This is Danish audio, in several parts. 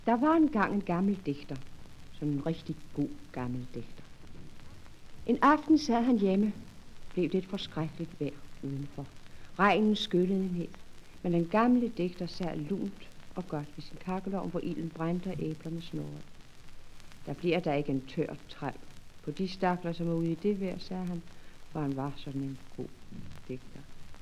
Der var engang en gammel digter, sådan en rigtig god gammel digter. En aften sad han hjemme, blev det et forskrækkeligt vejr udenfor. Regnen skyllede ned, men den gamle digter sad lunt og godt ved sin kakkelovn, hvor ilden brændte og æblerne snurrede. Der bliver der ikke en tør træl på de stakler, som er ude i det vejr, sagde han, for han var sådan en god digter.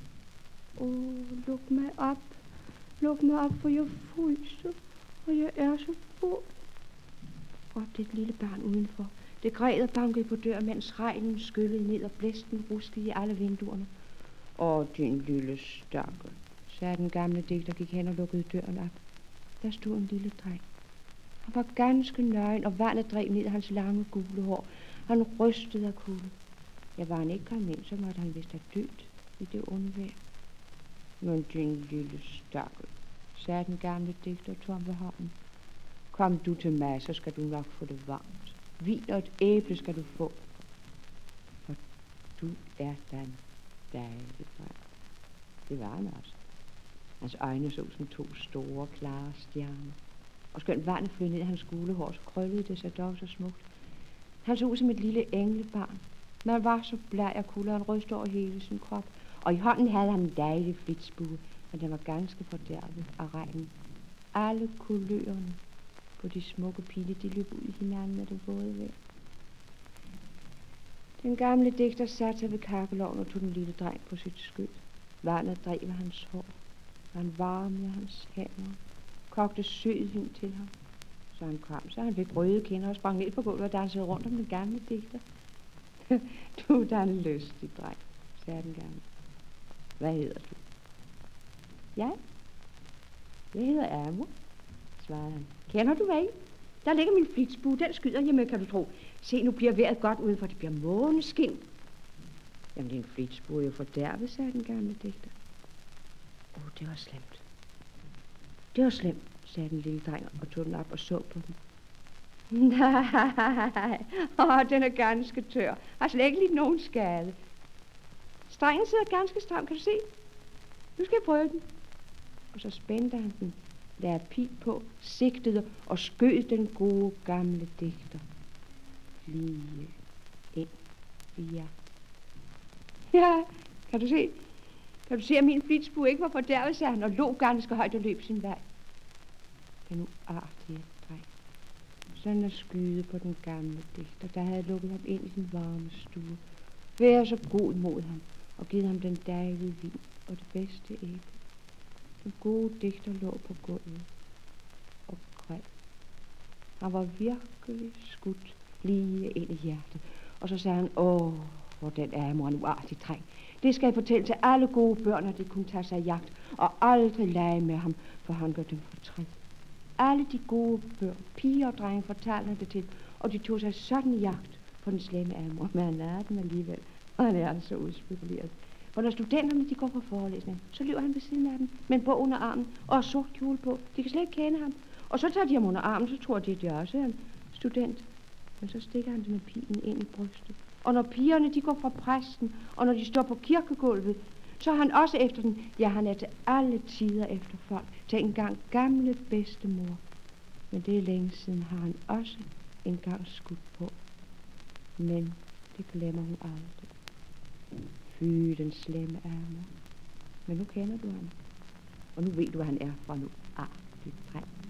Luk mig op, for jeg fryser, og jeg er så våd, råbte et lille barn udenfor. Det græd og bankede på døren, mens regnen skyllede ned og blæsten ruskede i alle vinduerne. Din lille stakkel, sagde den gamle digter, gik hen og lukkede døren op. Der stod en lille dreng. Han var ganske nøgen, og vandet drev ned af hans lange gule hår. Han rystede af kulde. Var han ikke kommet ind, så måtte han vist have dødt i det onde vejr. Men din lille stakkel, sagde den gamle digter, tog ham ved hånden. Kom du til mig, så skal du nok få det varmt. Vin og et æble skal du få. For du er da en dejlig dreng. Det var han også. Hans øjne så som to store, klare stjerner. Og skønt vandet flød ned i hans gule hår, så krøllede det sig dog så smukt. Han så ud som et lille englebarn. Men han var så bleg og kulde, han rystede over hele sin krop. Og i hånden havde han en dejlig flitsbue, men den var ganske fordærvet af regnen. Alle kulørerne på de smukke pile, de løb ud i hinanden af det våde vejr. Den gamle digter satte sig ved kakkelovnen og tog den lille dreng på sit skød. Vandet drev af hans hår. Han varmede hans hænder, kogte sødvin til ham. Så han kom, så han fik røde kinder og sprang ned på gulvet og dansede rundt om den gamle digter. Du er da en lystig dreng, sagde den gamle. Hvad hedder du? Jeg hedder Amor, svarede han. Kender du mig? Der ligger min flitsbue, den skyder hjemme, kan du tro. Se, nu bliver vejret godt udenfor, det bliver måneskin. Jamen, din flitsbue er jo fordærvet, sagde den gamle digter. Det var slemt. Det var slemt, sagde den lille dreng og tog den op og så på den. Nej, den er ganske tør. Har slet ikke lidt nogen skade. Strengen sidder ganske stram, kan du se? Nu skal jeg prøve den. Og så spændte han den, lagde pil på, sigtede og skød den gode gamle digter lige ind i hjertet. Ja, kan du se? Kan du se, at min flitsbue ikke var fordærvet, sagde han, og lå ganske højt og løb sin vej. Den uartige dreng. Sådan at skyde på den gamle digter, der havde lukket ham ind i den varme stue. Vær så god mod ham, og givet ham den dejlige vin og det bedste æble. Den gode digter lå på gulvet og græd. Han var virkelig skudt lige ind i hjertet. Og så sagde han, hvor den er en uartig dreng. Det skal jeg fortælle til alle gode børn, at de kunne tage sig i jagt og aldrig lege med ham, for han gør dem fortræd. Alle de gode børn, piger og drenge, fortalte han det til, og de tog sig sådan i jagt på den slemme Amor, men han er den alligevel, og han er altså udspekuleret. For når studenterne de går på forelæsning, så løber han ved siden af dem med en bog under armen og sort kjole på. De kan slet ikke kende ham. Og så tager de ham under armen, så tror de, at de også er en student. Men så stikker han den med pilen ind i brystet. Og når pigerne de går fra præsten, og når de står på kirkegulvet, så er han også efter den. Ja, han er til alle tider efter folk. Til engang gamle bedstemor. Men det er længe siden, har han også engang skudt på. Men det glemmer hun aldrig. Fy, den slemme Amor. Men nu kender du ham. Og nu ved du, hvad han er for nu. Dreng.